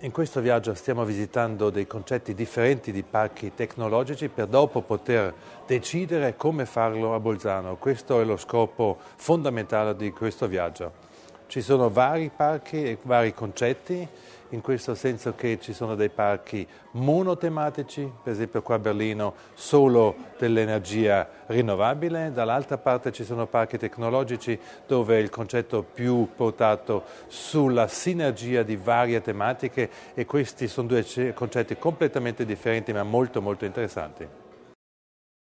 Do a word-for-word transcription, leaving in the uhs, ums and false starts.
In questo viaggio stiamo visitando dei concetti differenti di parchi tecnologici per dopo poter decidere come farlo a Bolzano. Questo è lo scopo fondamentale di questo viaggio. Ci sono vari parchi e vari concetti, in questo senso che ci sono dei parchi monotematici, per esempio qua a Berlino solo dell'energia rinnovabile, dall'altra parte ci sono parchi tecnologici dove il concetto è più portato sulla sinergia di varie tematiche e questi sono due concetti completamente differenti ma molto molto interessanti.